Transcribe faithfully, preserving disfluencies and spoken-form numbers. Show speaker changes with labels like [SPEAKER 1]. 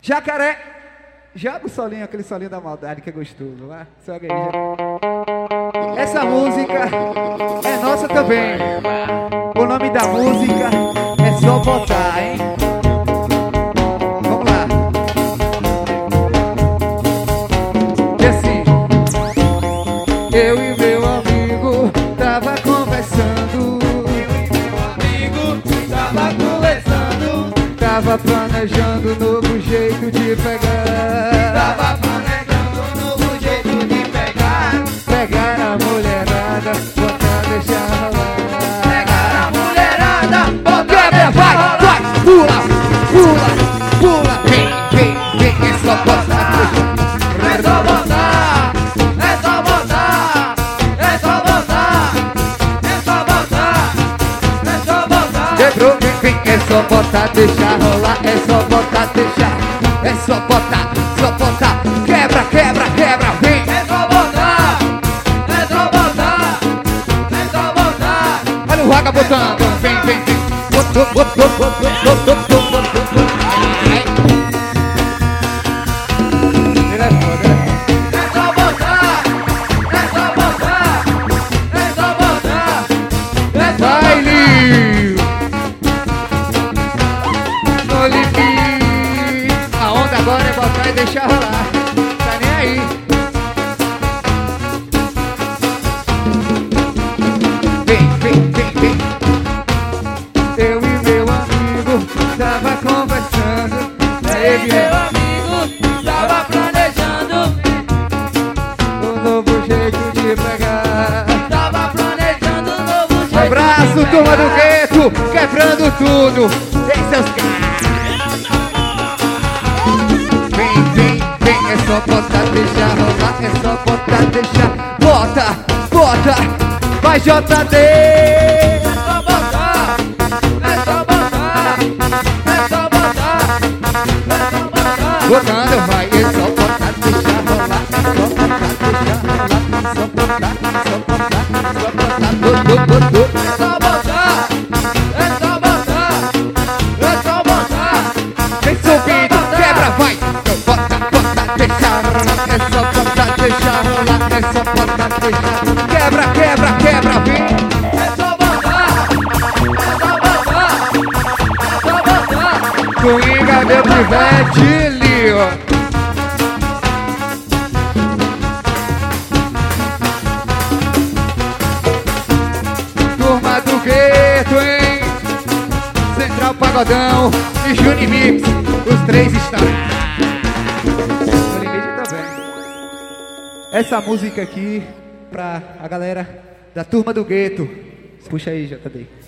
[SPEAKER 1] Jacaré, joga o solinho, aquele solinho da maldade que é gostoso, vai, sobe aí. Já. Essa música é nossa também. O nome da música é Só Botar, hein? Vamos lá. E assim, eu e meu amigo tava conversando.
[SPEAKER 2] Tava conversando,
[SPEAKER 1] Tava planejando um novo jeito de pegar.
[SPEAKER 2] tava planejando um novo jeito de pegar.
[SPEAKER 1] Pegar a mulherada, botar, deixar rolar.
[SPEAKER 2] Pegar a mulherada, botar,
[SPEAKER 1] Quebra,
[SPEAKER 2] deixar
[SPEAKER 1] vai,
[SPEAKER 2] rolar.
[SPEAKER 1] vai, pula, pula, pula. Vem, vem, vem, é só botar.
[SPEAKER 2] É só botar, é só botar, é só botar, é só botar, é só botar.
[SPEAKER 1] Quebrou, vem, vem, é só botar, deixar rolar. É só botar, deixar. É só botar, só botar. Quebra, quebra, quebra, vem.
[SPEAKER 2] É só botar, é só botar, é só botar.
[SPEAKER 1] Olha o Raga botando, vem, vem, vem. Botou, botou, botou, botou, botou, botou. Ai. Ele é foda, né?
[SPEAKER 2] É só botar, é só botar, é só botar, é só
[SPEAKER 1] Vai,
[SPEAKER 2] botar.
[SPEAKER 1] Lio! No limite. A onda agora é botar e deixar rolar. Tá nem aí. Vem, vem, vem, vem. Eu e meu amigo tava conversando.
[SPEAKER 2] Eu e
[SPEAKER 1] Ele
[SPEAKER 2] meu amigo tava planejando,
[SPEAKER 1] um novo jeito de pegar.
[SPEAKER 2] tava planejando um novo jeito.
[SPEAKER 1] Um abraço,
[SPEAKER 2] de
[SPEAKER 1] turma do
[SPEAKER 2] pegar.
[SPEAKER 1] gueto, quebrando tudo. Tem seus caras. Vem, vem, vem, é só botar, deixar rolar. É só botar, deixar. Bota, bota, vai J D.
[SPEAKER 2] É só botar, é só botar, é só botar, é só botar.
[SPEAKER 1] Botando, vai, é só botar, deixar rolar. É só botar, deixar rolar. É só botar, é só botar, é só botar. Do, do, do, do.
[SPEAKER 2] É só botar, é só botar, é só botar.
[SPEAKER 1] Vem subindo, quebra, vai. Bota, bota, deixa rolar. É só botar, deixa rolar. É só botar, deixa. Quebra, quebra, quebra, vem.
[SPEAKER 2] É só botar, é só botar, é só botar.
[SPEAKER 1] Coringa, meu pivete, Lio. Turma do gueto, hein? Central Pagodão e Junimix. Os três estão. No limite também. Essa música aqui pra a galera da Turma do Gueto. Puxa aí, J D.